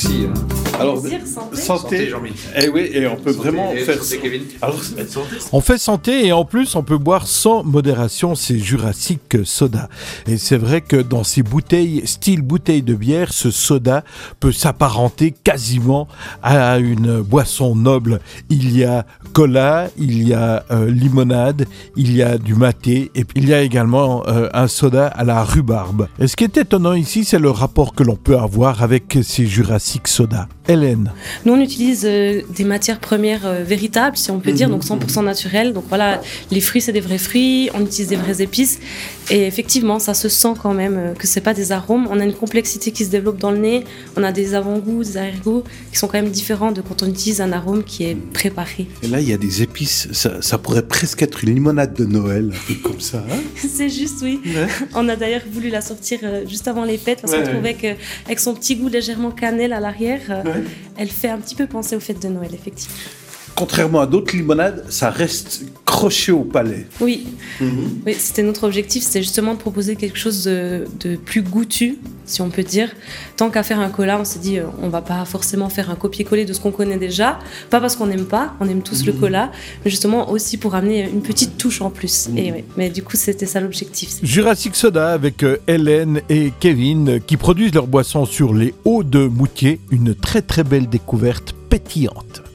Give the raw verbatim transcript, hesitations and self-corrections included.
Merci. Hein. Alors, Plaisir, santé. santé, Santé, Jean-Mi. et oui, et on peut Santé, vraiment et faire santé, Kevin. Alors, On fait santé et en plus on peut boire sans modération ces Jurassic Soda. Et c'est vrai que dans ces bouteilles, style bouteille de bière, ce soda peut s'apparenter quasiment à une boisson noble. Il y a cola, il y a euh, limonade, il y a du maté et puis il y a également euh, un soda à la rhubarbe. Et ce qui est étonnant ici, c'est le rapport que l'on peut avoir avec ces Jurassic Soda. Hélène. Nous, on utilise euh, des matières premières euh, véritables, si on peut dire, donc cent pour cent naturelles. Donc voilà, les fruits, c'est des vrais fruits, on utilise des vraies épices. Et effectivement, ça se sent quand même euh, que c'est pas des arômes. On a une complexité qui se développe dans le nez. On a des avant-goûts, des arrière-goûts qui sont quand même différents de quand on utilise un arôme qui est préparé. et là, il y a des épices, ça, ça pourrait presque être une limonade de Noël, un truc comme ça. Hein. C'est juste, oui. Ouais. On a d'ailleurs voulu la sortir euh, juste avant les fêtes parce Ouais, qu'on ouais. trouvait qu'avec son petit goût légèrement cannelle à l'arrière, euh, Ouais. elle fait un petit peu penser aux fêtes de Noël, effectivement. Contrairement à d'autres limonades, ça reste croché au palais. Oui, oui, c'était notre objectif, c'était justement de proposer quelque chose de, de plus goûtu, si on peut dire. Tant qu'à faire un cola, on s'est dit, euh, on va pas forcément faire un copier-coller de ce qu'on connaît déjà, pas parce qu'on n'aime pas, on aime tous le cola, mais justement aussi pour amener une petite touche en plus. Et ouais, mais du coup, c'était ça l'objectif. Jurassic Soda avec euh, Hélène et Kevin euh, qui produisent leur boisson sur les hauts de Moutier, une très très belle découverte pétillante.